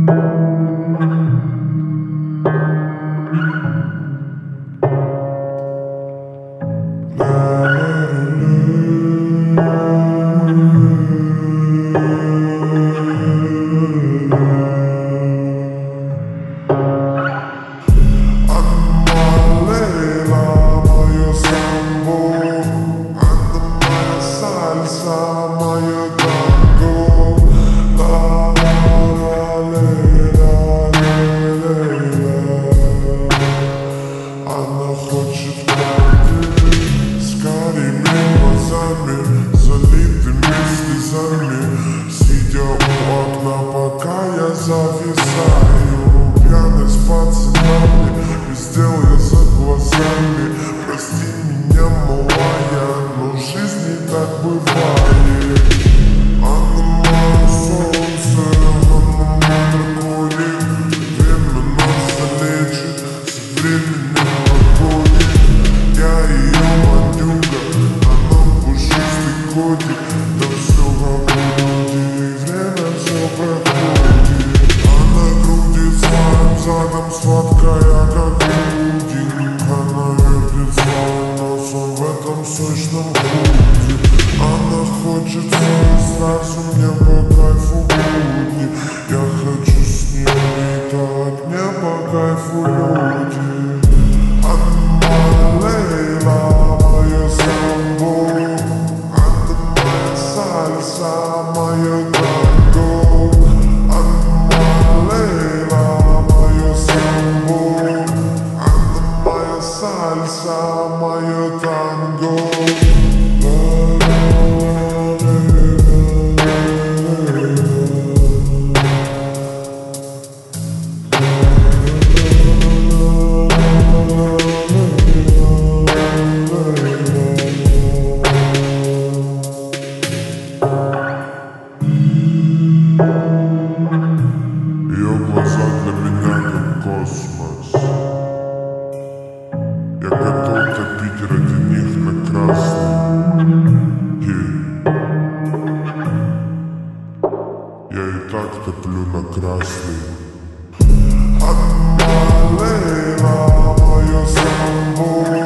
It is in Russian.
Сидя у окна, пока я зависаю, пьяный с пацанами, пиздел я за глазами. Прости меня, малая, но в жизни так бывает. Она мое солнце, она мой наркотик. Время нас залечит, со временем проходит. Я ее мандюга, она пушистый котик. Да все как время все проходит. Она крутит своим задом, сладкая как пудинг. Она вертит своим носом в этом сочном худе. Она хочет все сразу, мне по кайфу будни. Я хочу с ней летать, мне по кайфу люди. Она Лейла, моя самбо. Она моя сальса, моя танго. Она Лейла, моя самбо. Она моя сальса, моя танго. Ее глаза для меня как космос. Я готов топить ради них на красный. Я и так топлю на красный. Она Лейла, моя самбо.